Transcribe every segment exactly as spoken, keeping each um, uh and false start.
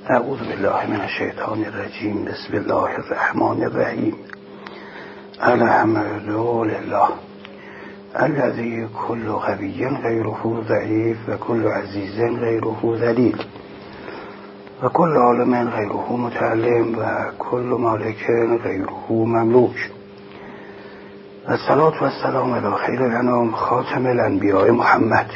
اعوذ بالله من الشیطان الرجیم. بسم الله الرحمن الرحیم. الحمد لله الذی کل قوی غیره ضعیف و کل عزیز غیره ذلیل و کل عالم غیره متعلم و کل مالک غیره مملوک. و الصلاة و السلام علی خیر الانام خاتم الانبیاء محمد.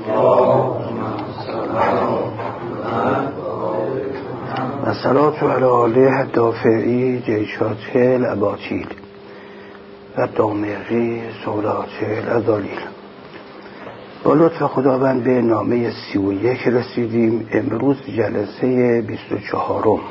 و الصلاة علی آله الدافعی جیشات الاباطیل و دامغی سولات الازالیل. با لطف خداوند به نامه سی و یک رسیدیم. امروز جلسه بیست و چهارم.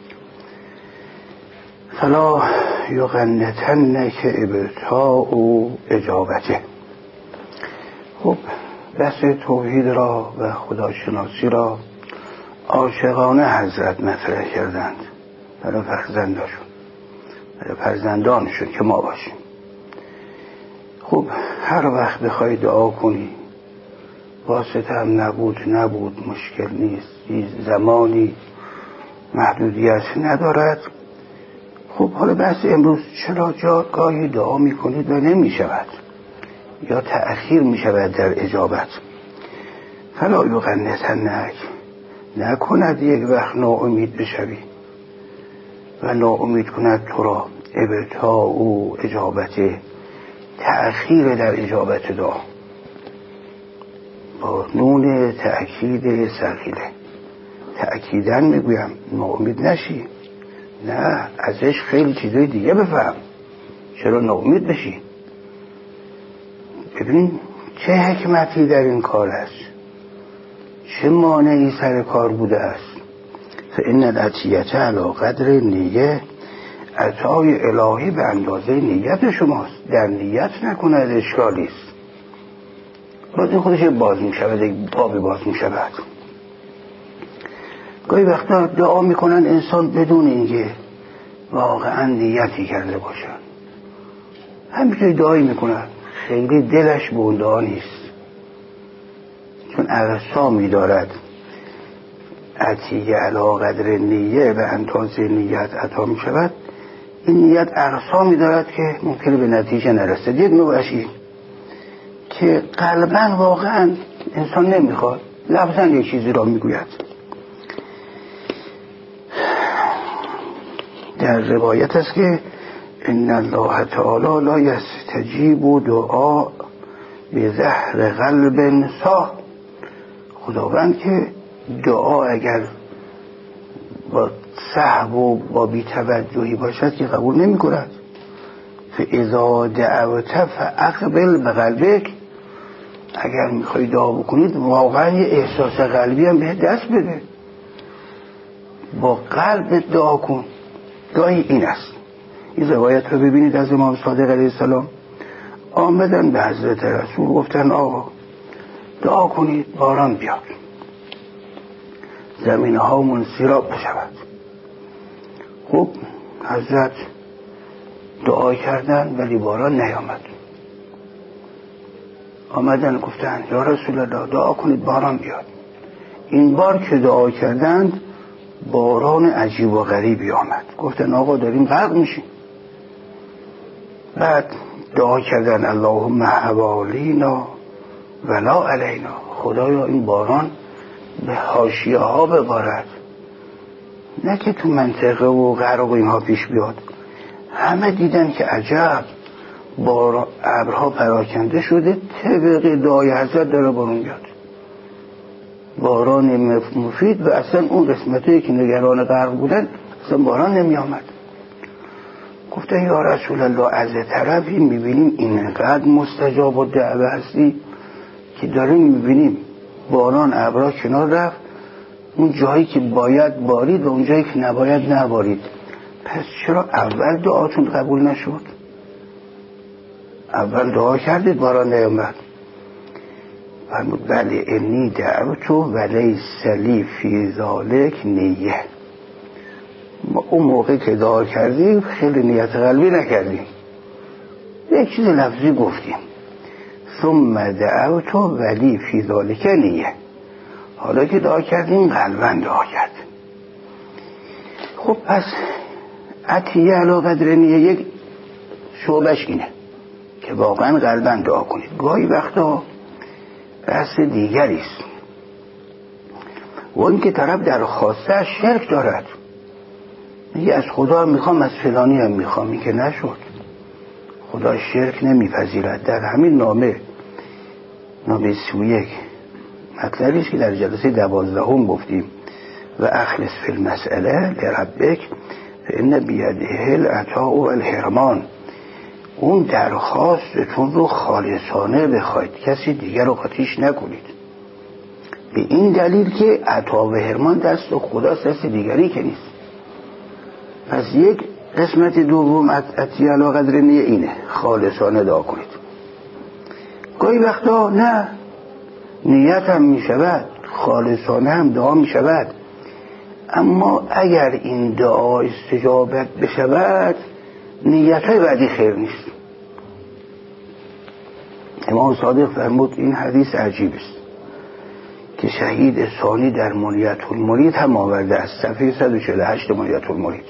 فلا یغنطنک ابتاء اجابته. خب بحث توحید را و خداشناسی را عاشقانه حضرت مطرح کردند برای فرزندانشون، برای فرزندانشون که ما باشیم. خب هر وقت بخوای دعا کنی، واسطه هم نبود نبود مشکل نیست، زمانی محدودیت ندارد. خب حالا بحث امروز چرا جاگاهی دعا میکنید و نمی شود یا تأخیر می شود در اجابت. فلا یغنطنک، نکند یک وقت ناامید بشوی و ناامید کند تو را ابتاء و اجابته، تأخیر در اجابت دعا با نون تأکید ثقیله. تأکیدن میگویم ناامید نشی، نه ازش خیلی چیزای دیگه بفهم. چرا ناامید بشی؟ ببین چه حکمتی در این کار است، چه مانعی سر کار بوده است. فإن العطیة علی قدر نیه، عطای الهی به اندازه نیت شماست. در نیت نکند اشکالی است. باز این خودش باز می شود، یک بابی باز می شود. گاهی وقتا دعا می کنن انسان بدون اینکه واقعا نیتی کرده باشن، همینجوری دعایی می کنن، خیلی دلش به اون دعا نیست، چون اقسامی دارد. عطیه علی قدر نیه به اندازه نیت عطا می شود. این نیت اقسامی دارد که ممکنه به نتیجه نرسه. یک نوعش این که قلباً واقعاً انسان نمیخواد، لفظاً یک چیزی را میگوید. در روایت است که ان الله تعالی لا یستجیب دعا به زهر قلب صاح. خداوند که دعا اگر با سهو و با بی‌توجهی باشد که قبول نمی کند. فاذا دعوت فاقبل بقلبک، اگر میخوای دعا بکنید واقعا یه احساس قلبی هم به دست بده، با قلب دعا کن. دعای این است. این روایت رو ببینید از امام صادق علیه السلام. آمدن به حضرت رسول گفتن آقا دعا کنید باران بیاد، زمینه هامون سیراب بشود. خب حضرت دعا کردن ولی باران نیامد. آمدن گفتن یا رسول الله دعا کنید باران بیاد. این بار که دعا کردند باران عجیب و غریبی آمد. گفتن آقا داریم غرق میشیم. بعد دعا کردن اللهم حوالینا ولا علینا، خدایا این باران به حاشیه ها ببارد، نه که تو منطقه و غرق و اینها پیش بیاد. همه دیدن که عجب، بار ابرها پراکنده شده، طبق دعای حضرت داره بارون بیاد، باران مفید. و اصلا اون قسمتایی که نگران غرق بودن اصلا باران نمی آمد. گفتن یا رسول الله از طرفی میبینیم اینقدر مستجاب و دعوه هستی که داریم میبینیم باران ابرها کنار رفت، اون جایی که باید بارید و اون جایی که نباید نبارید. پس چرا اول دعاتون قبول نشد؟ اول دعا کردید باران نیامد. فرمود بله انی دعوتو ولیس لی فی ذالک نیه. ما اون موقع که دعا کردیم خیلی نیت قلبی نکردیم، یک چیز لفظی گفتیم. ثم دعوتو ولی فی ذالک نیه. حالا که دعا کردیم قلباً دعا کرد. خب پس عطیه علی قدر نیه یک شعبش اینه که واقعا قلباً دعا کنید. گاهی وقتا بحث دیگری است و این که طرف در خواسته شرک دارد، میگه از خدا هم میخوام از فلانی هم میخوام، این که نشد. خدا شرک نمیپذیرد. در همین نامه نامه سی و یک مطلبیست که در جلسه دوازدهم گفتیم و اخلص فی المسئله لربک فإن بیده العطاء والحرمان. اون درخواستتون رو خالصانه بخواید، کسی دیگر رو قاطیش نکنید، به این دلیل که عطا و حرمان دست خداست، دست دیگری که نیست. پس یک قسمت دوم عطیه علی قدر نیه اینه، خالصانه دعا کنید. گاهی وقتا نه، نیت هم می شود، خالصانه هم دعا می شود، اما اگر این دعا استجابت بشود نیت های بعدی خیر نیست. امام صادق فرمود این حدیث عجیب است که شهید ثانی در منیت المرید هم آورده است، صفحه صد و چهل و هشت منیت المرید.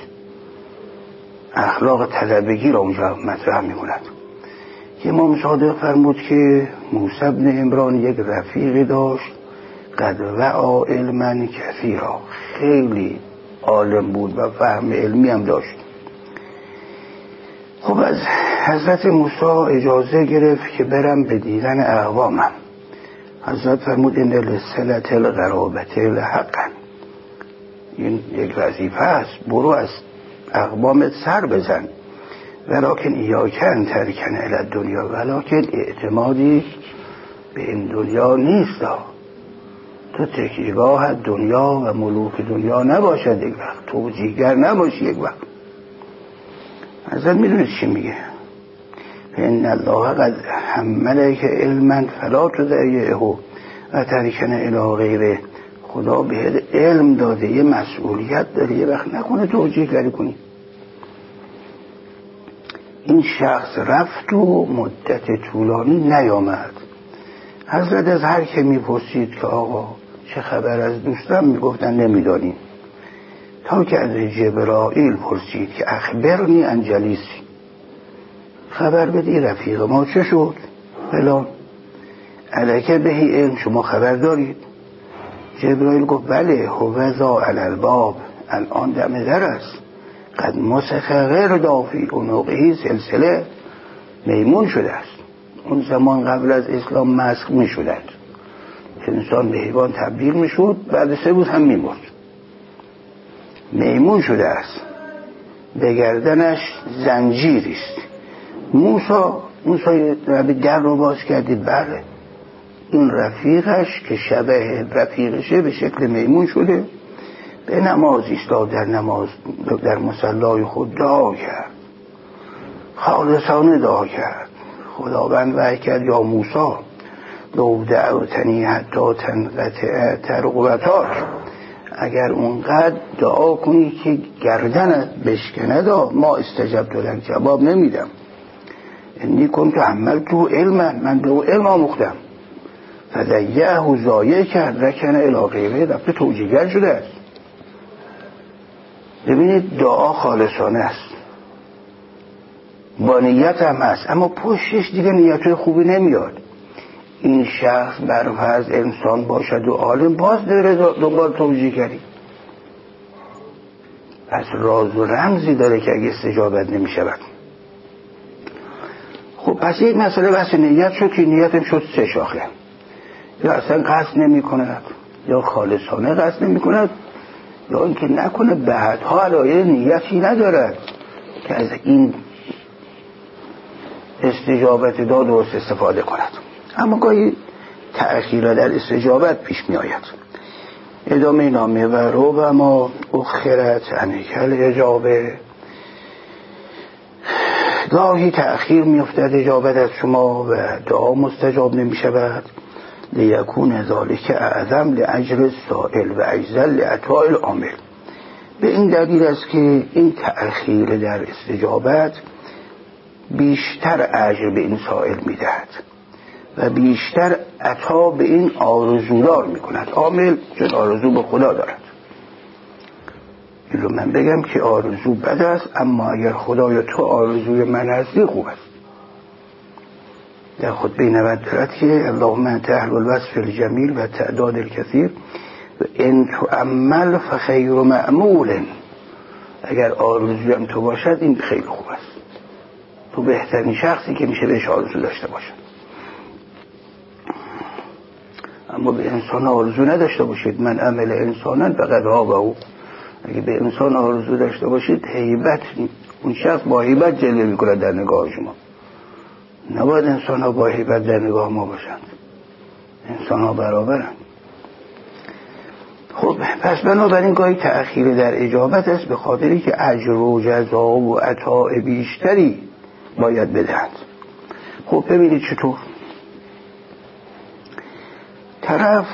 اخلاق طلبگی را اونجا مطرح می کند که امام صادق فرمود که موسی بن عمران یک رفیقی داشت قد وعا علما کثیرا، خیلی عالم بود و فهم علمی هم داشت. خب از حضرت موسی اجازه گرفت که برم به دیدن اقوامم. حضرت فرمود این لصلة القرابة لحقا، این یک وظیفه است، برو از اقوامت سر بزن. ولکن ایاکن ترکن الی الدنیا، ولکن اعتمادی به این دنیا نیست، تو تکیهگاه دنیا و ملوک دنیا نباشد یک وقت، تو جیگر نباشی یک وقت. حضرت میدونید چی میگه؟ ان الله قد حملک علما فلا تضیعه و ترکن الی غیره. خدا بهت علم داده، یه مسئولیت داره، یه وقت نکنه توجیه گری کنی. این شخص رفت و مدت طولانی نیامد. حضرت از هر که میپرسید که آقا چه خبر از دوستم، میگفتن نمیدانیم، تا که از جبرائیل پرسید که اخبرنی عن جلیسی، خبر بدی رفیق ما چه شد فلان، الکه بهی علم، شما خبر دارید؟ جبرائیل گفت بله، هوذا علی الباب، الان دم در است، قد مسخ غیر دافی عنقه سلسله، میمون شده است. اون زمان قبل از اسلام مسخ می شدند، انسان به حیوان تبدیل می شد، بعد سه روز هم می مرد. میمون شده است، به گردنش زنجیری است. موسی موسی در رو باز کردی، بله این رفیقش که شبه رفیقشه به شکل میمون شده، به نماز ایستاد، در نماز در مصلای خود دعا کرد، خالصانه دعا کرد. خداوند وحی کرد یا موسی لو دعوتنی حتی تنقطع ترقبتاک، اگر اونقدر دعا کنی که گردنت بشکنه دا ما استجبت لک، جواب نمیدم. انی کنت عملت علما، من به او علم آموختم. فضیعه ضایع کرد، رکن الی غیره، رفته توجیگر شده است. ببینید دعا خالصانه است، با نیت هم هست، اما پشتش دیگه نیتهای خوبی نمیاد. این شخص برفرض انسان باشد و عالم، باز داره دنبال توجیه کردی. پس راز و رمزی داره که اگه استجابت نمی شود. خب پس یک مسئله بحث نیت شد که نیتم شد سه شاخه، یا اصلا قصد نمی کند، یا خالصانه قصد نمی کند، یا اینکه نکنه بعدها علایه نیتی ندارد که از این استجابت داد و استفاده کند. اما گاهی تأخیر در استجابت پیش می آید. ادامه نامه و ربما اخرت انکل اجابه، گاهی تأخیر می افتد اجابت از شما و دعا مستجاب نمی شود، لیکون ذالک اعظم لاجر السائل و اجزل لعطاء العامل. به این دلیل است که این تأخیر در استجابت بیشتر اجر به این سائل می دهد و بیشتر عطا به این آرزودار می کند. عامل چون آرزو به خدا دارد. این رو من بگم که آرزو بد است، اما اگر خدای تو آرزوی من هستی خوب است. در خطبه نود دارد که اللهم انت اهل الوصف الجمیل و تعداد الکثیر و ان تعمل فخیر معمول. اگر آرزویم تو باشد این خیلی خوب است، تو بهترین شخصی که میشه بهش آرزو داشته باشد. اما به انسان آرزو نداشته باشید. من عمل انسانا فقد ها و او. اگه به انسان آرزو داشته باشید هیبت، اون شخص با هیبت جلوه میکنه در نگاه شما. نباید انسان ها با هیبت در نگاه ما باشند. انسان ها برابرند. خب پس بنابراین گاهی تأخیر در اجابت است به خاطری که اجر و جزا و عطاء بیشتری باید بدهند. خب ببینید چطور طرف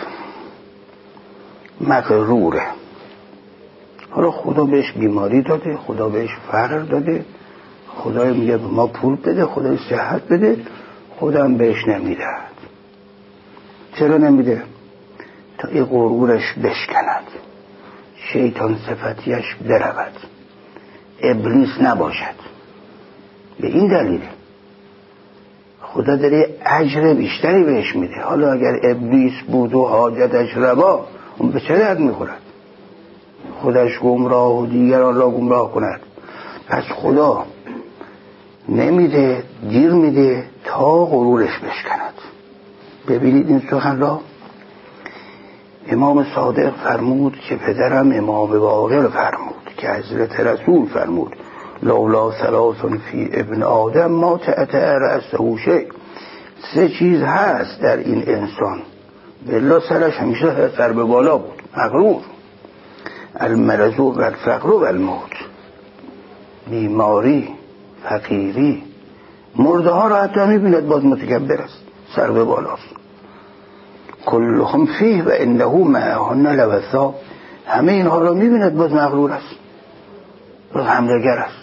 مغروره. حالا خدا بهش بیماری داده، خدا بهش فقر داده، خدا میگه ما پول بده، خدا صحت بده، خدا هم بهش نمیده. چرا نمیده؟ تا این غرورش بشکند، شیطان صفتیش برود، ابلیس نباشد. به این دلیل خدا داره اجر بیشتری بهش میده. حالا اگر ابلیس بود و حاجتش روا، اون به چه درد میخورد؟ خودش گمراه و دیگران را گمراه کند. پس خدا نمیده، دیر میده تا غرورش بشکند. ببینید این سخن را امام صادق فرمود که پدرم امام باقر فرمود که حضرت رسول فرمود لولا ثلاث فی ابن آدم ما تأتأ رأسه شیء. سه چیز هست در این انسان بلا سرش همیشه سر به بالا بود، مغرور. المرض و الفقر و الموت. بیماری، فقیری، مرده ها را حتی میبیند باز متکبر است، سر به بالاست. کلهم فیه و انه معهن لوثا. همه اینها را میبیند باز مغرور است، باز حمله‌گر است.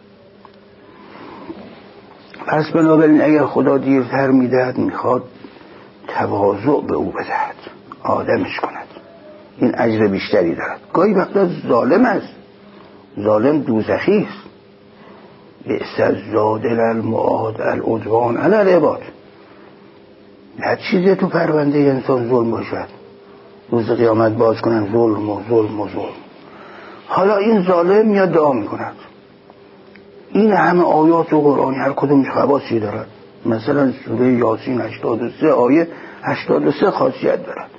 پس بنابراین اگر خدا دیرتر میدهد میخواد تواضع به او بدهد، آدمش کند، این اجر بیشتری دارد. گاهی وقتا ظالم است، ظالم دوزخی است. بئس الزادل المعاد العدوان علی العباد. هر چیزی تو پرونده انسان ظلم باشد، روز قیامت باز کنن ظلم و ظلم و ظلم. حالا این ظالم میاد دعا میکند. این همه آیات و قرآنی هر کدومش خواصی دارد. مثلا سوره یاسین هشتاد و سه آیه هشتاد و سه خاصیت دارد.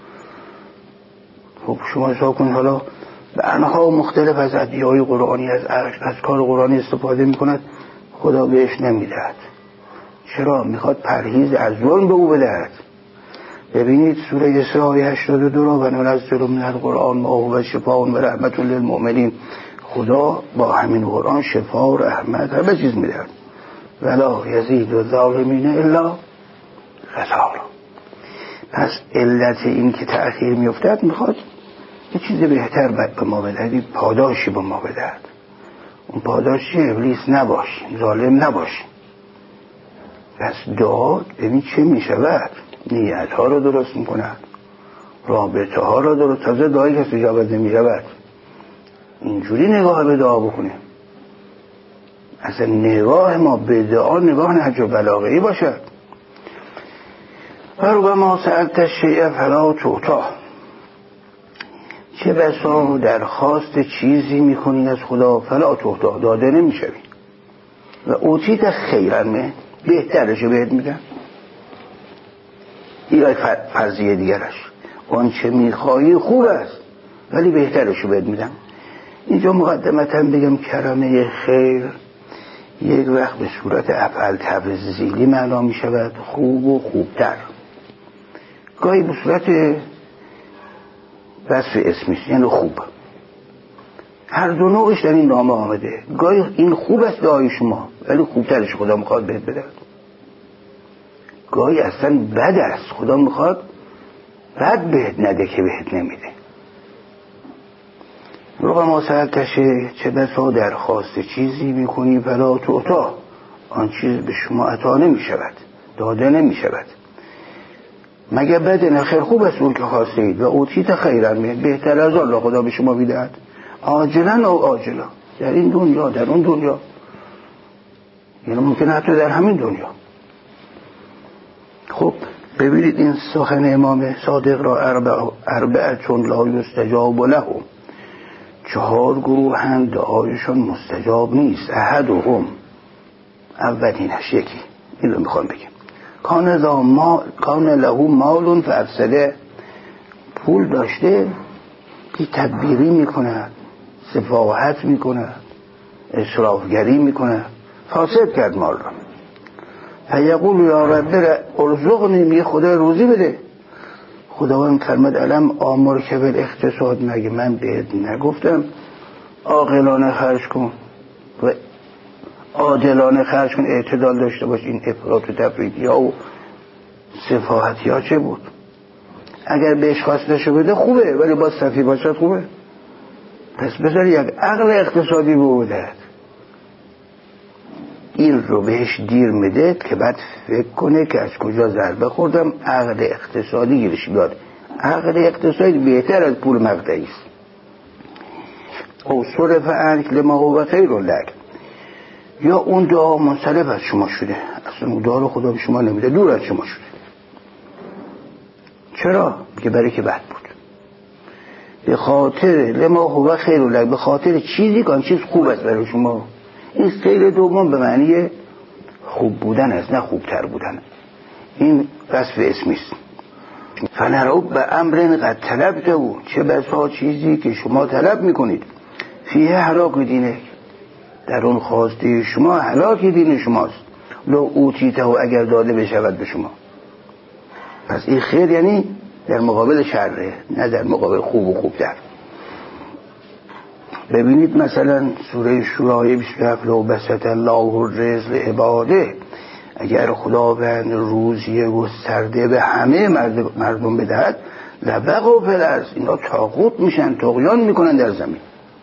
خب شما حساب کنید حالا به انواع مختلف از ادعیه‌های قرآنی، از اذکار قرآنی استفاده میکند، خدا بهش نمیدهد. چرا؟ میخواد پرهیز از ظلم به او بدهد. ببینید سوره اسراء آیه هشتاد و دو را و ننزل من القرآن ما هو شفاء و رحمت للمؤمنین. خدا با همین قرآن شفا و رحمت همه چیز میدهد. ولا یزید الظالمین الا خسارا. پس علت این که تأخیر میافتد میخواد یه چیز بهتر به ما بدهد، پاداشی به ما بدهد. اون پاداشی ابلیس نباش، ظالم نباش. پس دعا ببین چه میشود، نیت ها رو درست میکند، رابطه ها رو درست. تازه دعایی که استجابت نمیشود اینجوری نگاه به دعا بکنیم. اصلا نگاه ما به دعا نگاه نهج و بلاغه‌ای باشد. ربما سألت الشیء فلا تعطی. چه بسا درخواست چیزی میکنی از خدا فلا تعطی، داده نمیشوی. و اوتیت خیرا من، بهترشو بهت میدن. این فرضیه دیگرش، آن چه میخوایی خوب است ولی بهترشو بهت میدم. اینجا مقدمتا بگم کرمه خیر یک وقت به صورت افعال تفضیلی معنا می شود، خوب و خوبتر. گاهی به صورت وصف اسمی، یعنی خوب. هر دو نوعش در این نامه آمده. گاهی این خوب است دعای شما ولی خوبترش خدا میخواد بهت بده. گاهی اصلا بد است، خدا میخواد بد بهت نده که بهت نمیده. ربما سألتشه، چه بسا درخواست چیزی میکنی فلا تعطی، آن چیز به شما عطا نمی شود، داده نمی شود. مگه بده؟ نه خیر، خوب است اون که خواستید. و اوتیت خیرا من، بهتر از الله خدا به شما میدهد. عاجلا او آجلا، در این دنیا در اون دنیا، یعنی ممکنه حتی در همین دنیا. خب ببینید این سخن امام صادق را اربع اربع چون لا یستجاب لهم، چهار گروه هم دعایشون مستجاب نیست. احدهم، اولینش یکی، این رو میخوام بگم، کان ما کان له مال فافسده، پول داشته بی تدبیری میکند، سفاهت میکند، اسرافگری میکند، فاسد کرد مال را. فیقول یا رب ارزقنی، میگه خدا روزی بده. خداوند فرمود علم آمر که بر اقتصاد، مگه من بهت نگفتم عاقلانه خرج کن و عادلانه خرج کن، اعتدال داشته باش. این افراط و تفریطی ها و سفاهتی ها چه بود؟ اگر بهش خواستشو بده خوبه، ولی با صفی باشد خوبه. پس بذار یک عقل اقتصادی بوده، این رو بهش دیر میده که بعد فکر کنه که از کجا ضربه خوردم. عقل اقتصادی گیرش بیاد. عقل اقتصادی بهتر از پول مقطعی است. او صرف عنک لما هو خیر لک، یا اون دعا منصرف از شما شده، اصلا اون دعا رو خدا به شما نمیده، دور از شما شده. چرا؟ که برای که بد بود. به خاطر لما هو خیر لک، به خاطر چیزی که آن چیز خوب است برای شما. این خیر دوم به معنی خوب بودن است، نه خوبتر بودن. این وصف اسمی است. فنرعب به امر قد طلبته او، چه بسا چیزی که شما طلب میکنید، فیه هلاک دینه، در اون خواسته شما هلاک دین شماست. لو اوتیته، اگر داده بشود به شما. پس این خیر یعنی در مقابل شره، نه در مقابل خوب و خوبتر. ببینید مثلا سوره شورای بیست و هفت، لو بسط الله الرزق لعباده، اگر خداوند روزی گسترده به همه مردم بدهد، لبغوا فی الارض، اینا طاغوت میشن، طغیان میکنن در زمین.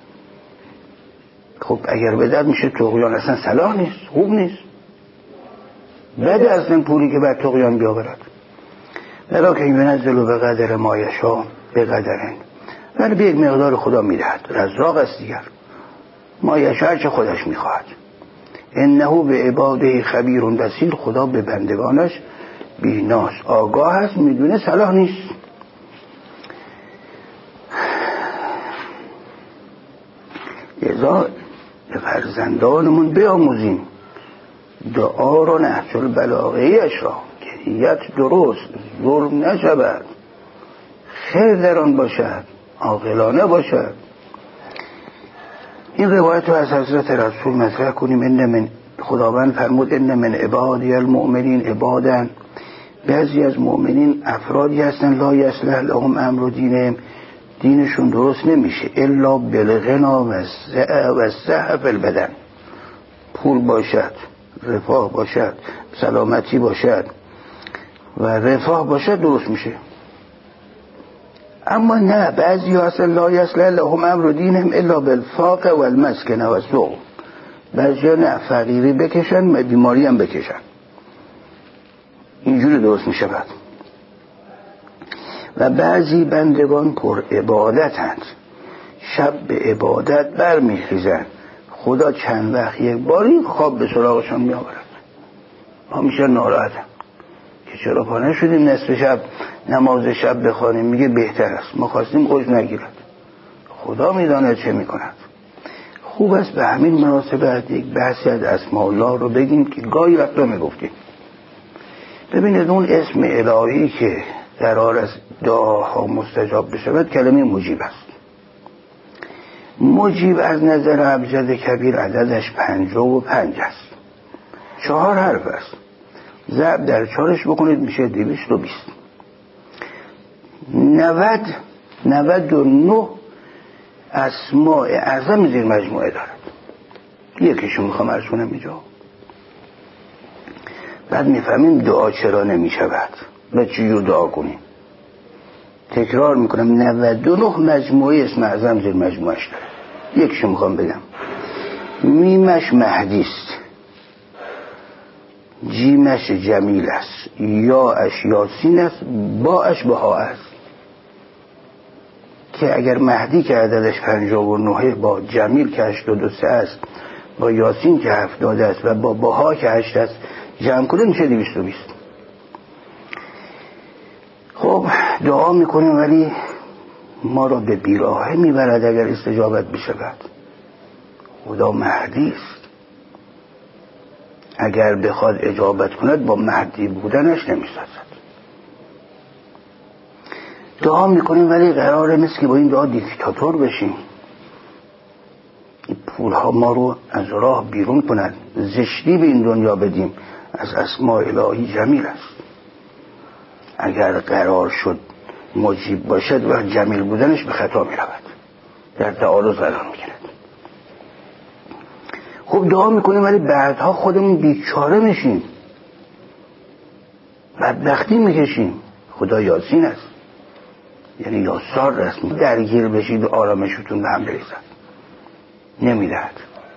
خب اگر بدهد میشه طغیان، اصلا صلاح نیست، خوب نیست، بده اصلا پولی که بر طغیان بیاورد. لکن ینزل به قدر ما یشاء به قدرن، ولی به یک مقدار خدا میدهد. رزاق است دیگر، ما یشاء چه خودش میخواهد. انه به عباده خبیر بصیر، خدا به بندگانش بیناست، آگاه است، میدونه صلاح نیست. لذا به فرزندانمون بیاموزیم دعا را، نهج البلاغه اش را، که نیت درست، ظلم نشود، خیر در آن باشد، عاقلانه باشد. این روایت رو از حضرت رسول مطرح کنیم. ان من، خداوند فرمود ان من عبادی المؤمنین عبادن، بعضی از مؤمنین افرادی هستن لا یصلح لهم امر دینهم، دینشون درست نمیشه الا بالغنا و الصحة فی البدن، پول باشد، رفاه باشد، سلامتی باشد و رفاه باشد درست میشه. اما نه، بعضی ها اصلا لا یصلح لهم امر دینهم الا بالفاقه و المسکنه و السوق، بعضی ها نه، فقیری بکشن و بیماری هم بکشن، اینجوری درست میشه بعد. و بعضی بندگان پر عبادت هست، شب به عبادت برمیخیزن، خدا چند وقت یک باری خواب به سراغشان میآورد، ما میشه ناراحتم که چرا پا نشدیم نصف شب نماز شب بخوانیم. میگه بهتر است، ما خواستیم اوج نگیرد، خدا میداند چه میکند. خوب است به همین مناسبت یک بحثی از اسماء الله رو بگیم که گاهی وقتا میگفتیم. ببینید اون اسم الهی که قرار است دعاها مستجاب بشود کلمه مجیب است. مجیب از نظر ابجد کبیر عددش پنجاه و پنج است، چهار حرف است، ضرب در چهارش بکنید میشه دویست و بیست. نود نود و نه اسماء اعظم زیر مجموعه دارد. یکیشو میخوام عرض کنم اینجا، بعد میفهمیم دعا چرا نمیشود و چجور دعا کنیم. تکرار میکنم، نود و نه مجموعه اسم اعظم زیر مجموعش داره. یکیشو میخوام بگم، میمش مهدی است، جیمش جمیل است، یاش یاسین است، باش بها است. که اگر مهدی که عددش پنجاه و نه، با جمیل که هشتاد و سه است، با یاسین که هفتاد است و با باها که هشت است جمع کنه میشه دویست و بیست. خب دعا میکنیم ولی ما را به بیراهه میبرد اگر استجابت بشود. خدا مهدی است، اگر بخواد اجابت کند با مهدی بودنش نمیسازد. دعا میکنیم ولی قراره مثل که با این دعا دیکتاتور بشیم، این پول ها ما رو از راه بیرون کنند، زشتی به این دنیا بدیم. از اسماء الهی جمیل است، اگر قرار شد مجیب باشد و جمیل بودنش به خطا می رود، در تعارض قرار می گیرد. خب دعا میکنیم ولی بعدها خودمون بیچاره میشیم، بدبختی میکشیم. خدا یاسین است، یعنی یاسار رسم، درگیر بشید و آرامشتون به هم بریزد، نمیدهد.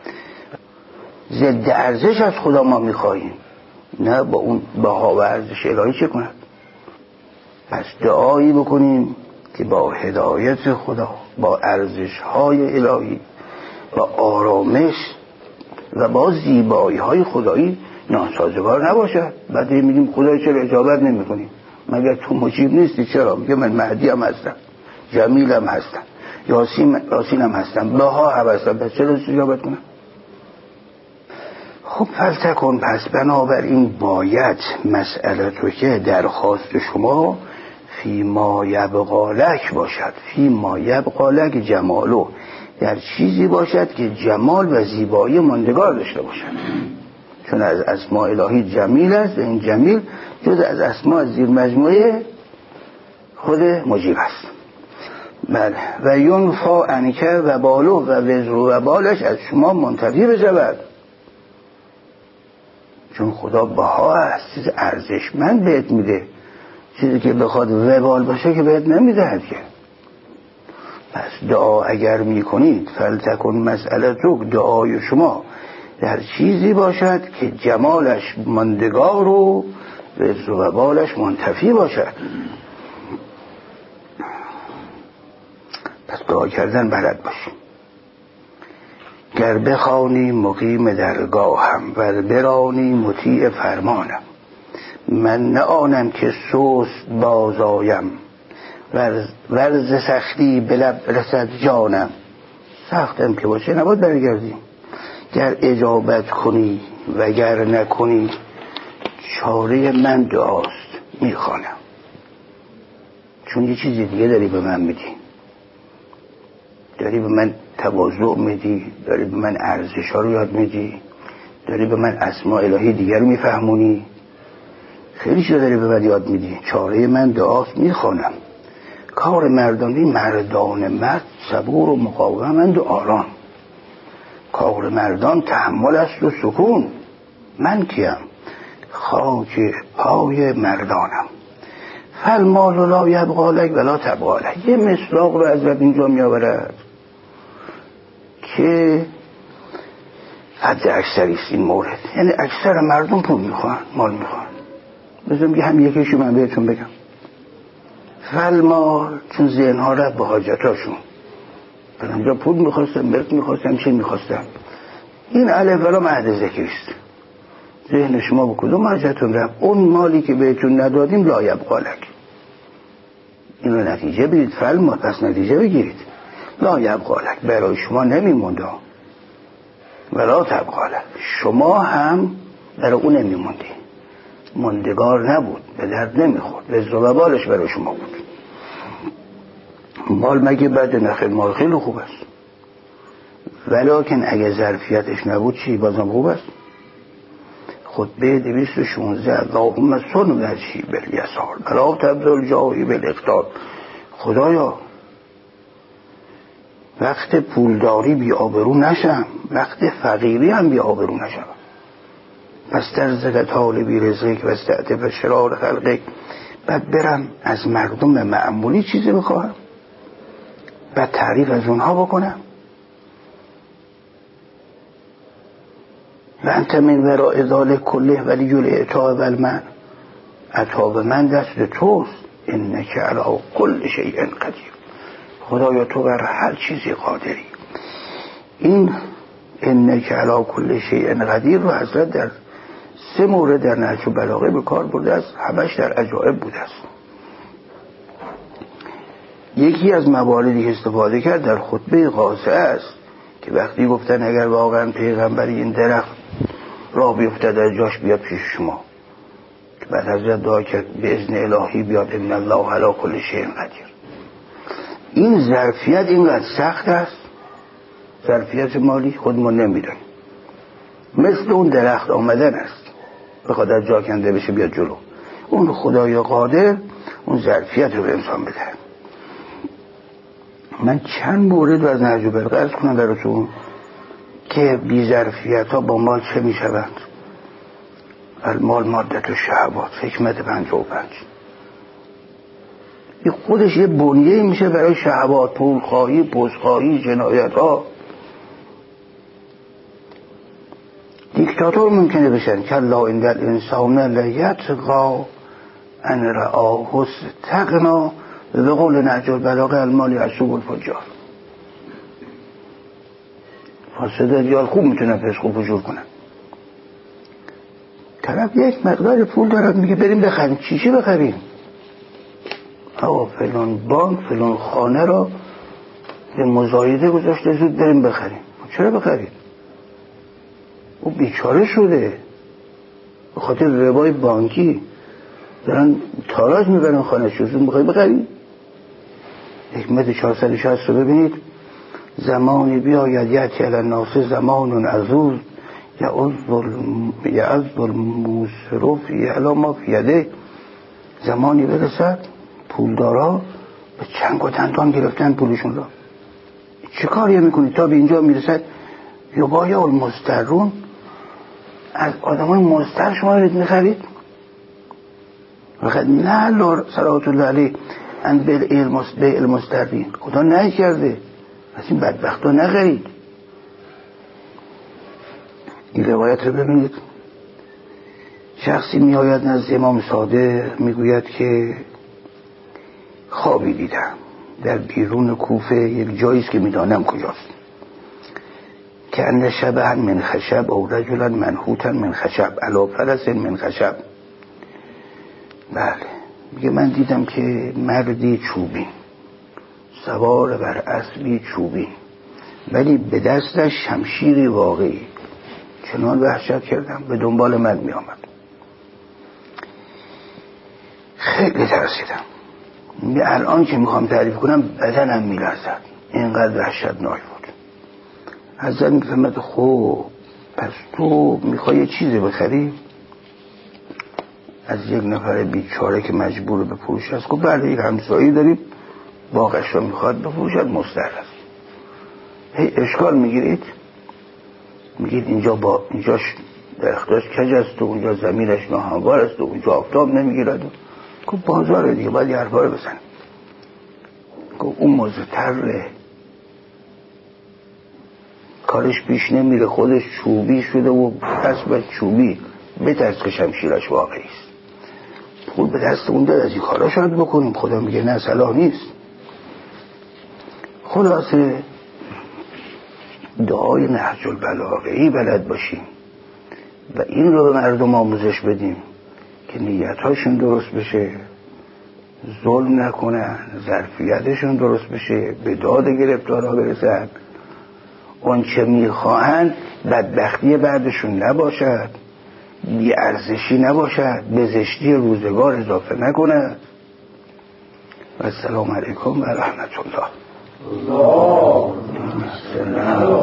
ضد ارزش از خدا ما میخواهیم، نه با اون بها و ارزش الهی چه کند. پس دعایی بکنیم که با هدایت خدا، با ارزش های الهی، با آرامش و با زیبایی های خدایی ناسازگار نباشد. بعد میگیم خدای چرا اجابت نمی کنیم؟ مگر تو مجیب نیستی؟ چرا؟ میگه من مهدی هم هستم، جمیل هم هستم، یاسین, یاسین هم هستم، بها هم هستم، پس چرا اجابت کنم؟ خب فلتکن، پس بنابراین باید مسئله تو که درخواست شما فی ما یبقا لک باشد، فی ما یبقا لک جمالو، در چیزی باشد که جمال و زیبایی ماندگار داشته باشد. چون از اسماء الهی جمیل است و این جمیل جز از اسماء زیر مجموعه خود مجیب است. بله. و ینفا عنک و بالو و وزر و بالش از شما منتفی بشود، چون خدا بها است، چیز ارزشمند بهت میده، چیزی که بخواد وبال باشه که بهت نمیدهد که. پس دعا اگر میکنید فلتکن مسئله تو، دعای شما در چیزی باشد که جمالش ماندگار و وزر و بالش منتفی باشد. پس دعا کردن بلد باشیم. گر بخوانی مقیم درگاهم و برانی مطیع فرمانم، من نه آنم که سست بازایم ورز سختی به لب رسد جانم. سختم که باشه نباید برگردیم. گر اجابت کنی و گر نکنی چاره من دعاست میخوانم. چون یه چیزی دیگه داری به من میدی، داری به من تواضع میدی، داری به من ارزش ها رو یاد میدی، داری به من اسماء الهی دیگر رو میفهمونی، خیلی چیزا داری به من یاد میدی. چاره من دعاست میخوانم. کار مردانی مردان مرد صبور و مقاومند و آرام. کار مردان تحمل است و سکون. من کیم؟ خاک پای مردانم. فالمال لا یبقا لک ولا تبقا لک. یه مصداق رو از اینجا میآورد که حد اکثری است این مورد، یعنی اکثر مردم پول میخوان، مال میخوان. بذارم که هم یکیشو من بهتون بگم. فالمال، چون ذهنها رفت به حاجتاشون، اینجا پول میخواستم، ملک میخواستم، چی میخواستم. این الف ولا مهد ذکری است. ذهن شما به کدوم حاجتون رفت؟ اون مالی که بهتون ندادیم لا یبقا لک. این رو نتیجه بگیرید. فالمال، پس نتیجه بگیرید. لا یبقا لک، برای شما نمیمونده. ولا تبقا لک، شما هم برای اون نمیموندی، ماندگار نبود، به درد نمیخورد، وزر و بالش برای شما بود. مال مگه بده؟ نخیر، مال خیلی خوب است، ولیکن اگه ظرفیتش نبود چی؟ بازم خوب است. خطبه دویست و شونزده اللهم صل علی بالیسار بلا تبذل جاهی بالاقتار. خدایا وقت پولداری بی آبرو نشم، وقت فقیری هم بی آبرو نشم. پس در زد طالبی رزقک و استعتب شرار خلقک. بعد برم از مردم معمولی چیزی بخواهم، بعد تعریف از اونها بکنم. و انت من وراء ذلک کله ولی الاعطاء والمن. عطا و من دست توست. انک علی کل شیء قدیر. خدایا تو بر هر چیزی قادری. این انک علی کل شیء قدیر رو حضرت در سه مورد در نهج البلاغه به کار برده است، همش در عجایب بوده است. یکی از مواردی که استفاده کرد در خطبه قاصعه است که وقتی گفتن اگر واقعا پیغمبری این درخت را بیفتد از جاش بیاد پیش شما، که بعد حضرت دعا کرد به اذن الهی بیاد ان الله علی کل شیء قدیر. این ظرفیت اینقدر سخت است، ظرفیت مالی خود ما نمیدونیم، مثل اون درخت آمدن است بخواد از جا کنده بشه بیاد جلو. اون خدای قادر اون ظرفیت رو به انسان بده. من چند مورد از نهج البلاغه عرض کنم براتون که بی ظرفیت ها با مال چه می شوند. المال مادت و شهوات، حکمت پنجاه و پنج. این خودش یه بنیه میشه برای شهوات، پول خواهی، پوست خواهی، جنایت ها. دیکتاتور ممکنه بشن که لا این در انسان لیتقا ان رآه استغنا. به قول نهج البلاغه المال یعصب الفجار. فاسد دیال خوب میتونن فسق و فجور کنن. طرف یک مقدار پول دارد میگه بریم بخریم. چی چی بخریم؟ آقا فلان بانک فلان خانه را به مزایده گذاشته، زود بریم بخریم. چرا بخریم؟ او بیچاره شده به خاطر ربای بانکی دارن تاراج میبرن خانه شو، زود میخوای بخریم. حکمت چهارصد و شصت رو ببینید. زمانی بیاید یأتی علی الناس زمان عزوز یعز الموسر فی علی ما فی یده. زمانی برسد پولدارا به چنگ و تنتان گرفتن پولشون را. چه کاری میکنید تا به اینجا میرسد یبایع المضطرون، از آدمان مضطر شما رو میخرید؟ وقت نه لور صلوات الله علیه ان بیع المضطرین، خدا نهی کرده از این بدبخت ها نخرید. این روایت رو ببینید. شخصی می آید نزد امام صادق میگوید که خوابی دیدم در بیرون کوفه، یک جاییست که میدانم کجاست، که ان شبه من خشب او رجلا منحوتا من خشب علی فرس من خشب. بله میگه من دیدم که مردی چوبی سوار بر اسبی چوبی، ولی به دستش شمشیری واقعی. چنان وحشت کردم به دنبال من می آمد. خیلی ترسیدم. الان که میخوام تعریف کنم بدنم میلرزد، اینقدر وحشتناک بود. حضرت میفهمد خب پس تو میخوای یه چیزی بخری؟ از یک نفر بیچاره که مجبور به فروش است. گفت بله یک همسایی داریم باغش رو میخواد بفروشد، مضطر است. هی اشکال میگیرید؟ میگید اینجا با اینجاش درختاش کج است و اونجا زمینش ناهموار است و اونجا آفتاب نمیگیرد. گفت بازار دیگه باید یه حرفا رو بزنیم. گفت اون مضطره، کارش پیش نمیره، خودش چوبی شده و اسبش چوبی، بترس که شمشیرش واقعی است. پول به دست اون داد از این کارا شاید بکنیم. خدا میگه نه صلاح نیست. خلاصه دعای نهج البلاغه‌ای بلد باشیم و این رو به مردم آموزش بدیم که نیتاشون درست بشه، ظلم نکنن، ظرفیتشون درست بشه، به داد گرفتارها برسن، اون چه میخواهند بدبختی بعدشون نباشد، بی ارزشی نباشد، به زشتی روزگار اضافه نکند. و السلام علیکم و رحمت الله.